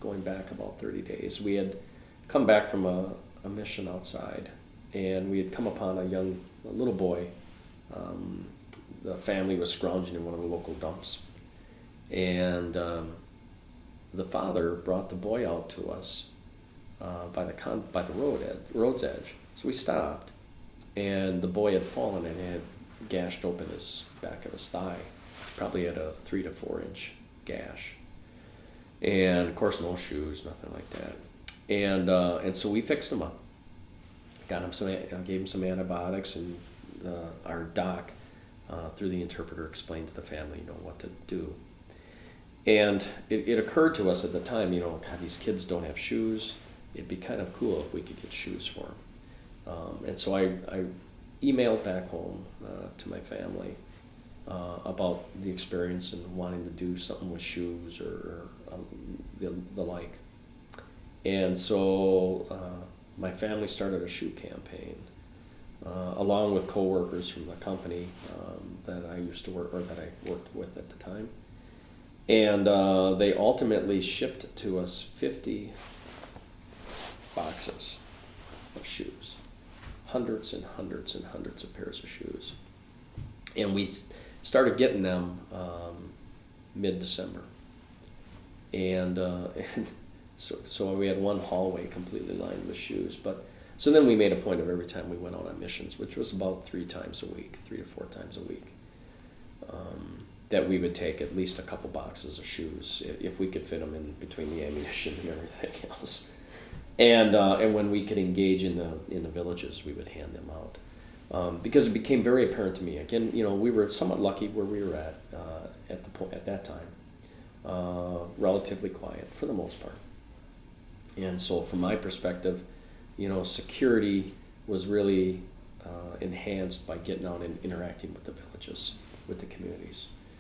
going back about 30 days. We had come back from a mission outside, and we had come upon a little boy. The family was scrounging in one of the local dumps, and the father brought the boy out to us by the road's edge. So we stopped, and the boy had fallen and had gashed open his back of his thigh. Probably had a 3 to 4 inch gash, and of course no shoes, nothing like that. And so we fixed him up, got him gave him some antibiotics, and our doc, through the interpreter, explained to the family, what to do. And it occurred to us at the time, God, these kids don't have shoes. It'd be kind of cool if we could get shoes for them. And so I emailed back home to my family about the experience and wanting to do something with shoes or the like. And so my family started a shoe campaign, along with coworkers from the company that I used to work, or that I worked with at the time. And they ultimately shipped to us 50 boxes of shoes, hundreds and hundreds and hundreds of pairs of shoes. And we started getting them mid-December. And so we had one hallway completely lined with shoes. So then we made a point of every time we went out on missions, which was about 3 to 4 times a week, that we would take at least a couple boxes of shoes if we could fit them in between the ammunition and everything else. And when we could engage in the villages, we would hand them out, because it became very apparent to me. Again, we were somewhat lucky where we were at that time, relatively quiet for the most part. And so, from my perspective, security was really enhanced by getting out and interacting with the villages, with the communities.